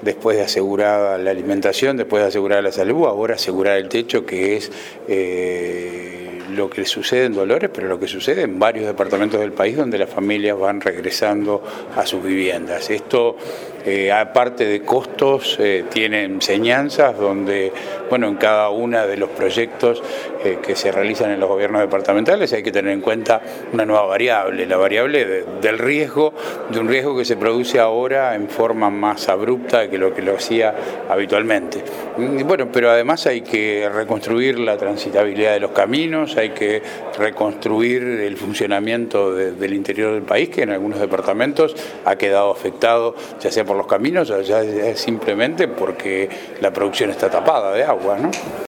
después de asegurada la alimentación, después de asegurada la salud, ahora asegurar el techo, que es lo que sucede en Dolores, pero lo que sucede en varios departamentos del país donde las familias van regresando a sus viviendas. Esto, aparte de costos, tiene enseñanzas donde, bueno, en cada uno de los proyectos que se realizan en los gobiernos departamentales hay que tener en cuenta una nueva variable, la variable del riesgo, de un riesgo que se produce ahora en forma más abrupta que lo hacía habitualmente. Bueno, pero además hay que reconstruir la transitabilidad de los caminos, hay que reconstruir el funcionamiento del interior del país, que en algunos departamentos ha quedado afectado, ya sea por los caminos o ya simplemente porque la producción está tapada de agua, ¿no?